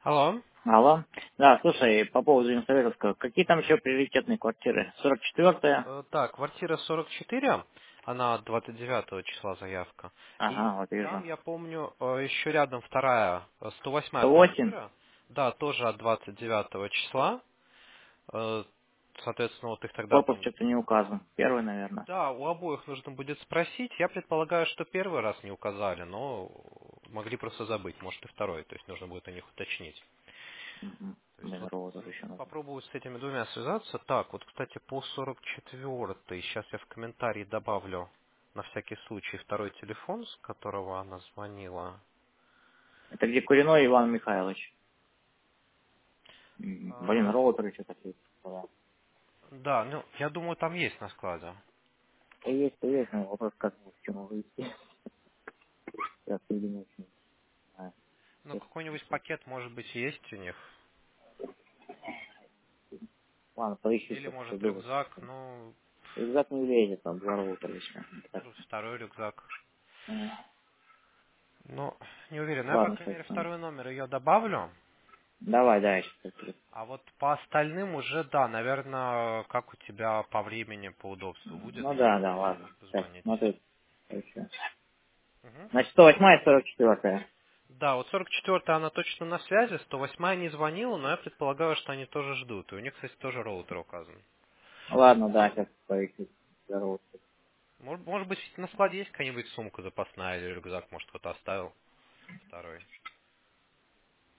Алло. Алло. Да, слушай, по поводу Ленсоветовского, какие там еще приоритетные квартиры? 44-я? Да, квартира 44, она 29 числа заявка. И Ага, вот там, вижу. я помню, еще рядом вторая, 108 108? квартира. Да, тоже от 29 числа. Соответственно, вот их тогда Корпус там... что-то не указан. Первый, наверное. Да, у обоих нужно будет спросить. Я предполагаю, что первый раз не указали, но могли просто забыть, может и второй. То есть нужно будет у них уточнить. Угу. То есть Блин, вот ровно тоже еще нужно. попробую с этими двумя связаться. Так, вот, кстати, по 44-й, сейчас я в комментарии добавлю на всякий случай второй телефон, с которого она звонила. Это где Куриной Иван Михайлович? Блин, А, роутеры что-то такие. Да. да, ну, я думаю, там есть на складе. То есть, но вопрос, как к чему выйти. Я соединюсь. Не знаю. Ну, какой-нибудь пакет, может быть, есть у них. Ладно, поищу Или, сейчас, может, приду. рюкзак, ну, Рюкзак не влезет, там два роутера еще. Так. второй рюкзак. М, Ну, не уверен. Но я, по Ладно, крайней сейчас. мере, второй номер ее добавлю. Давай, давай, сейчас. А вот по остальным уже, да, наверное, как у тебя по времени, по удобству будет, Ну я да, могу да, ладно. Так, позвонить. смотри. Еще. Мгм. Значит, 108 и 44. Да, вот 44-я она точно на связи, 108-я не звонила, но я предполагаю, что они тоже ждут. И у них, кстати, тоже роутер указан. Ладно, да, сейчас поищу. Здорово. Может быть, на складе есть какая-нибудь сумка запасная или рюкзак, может, кто-то оставил второй.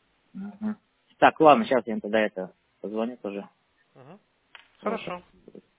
Мгм. Так, ладно, сейчас я им тогда это позвоню тоже. Мгм. Вот. Хорошо.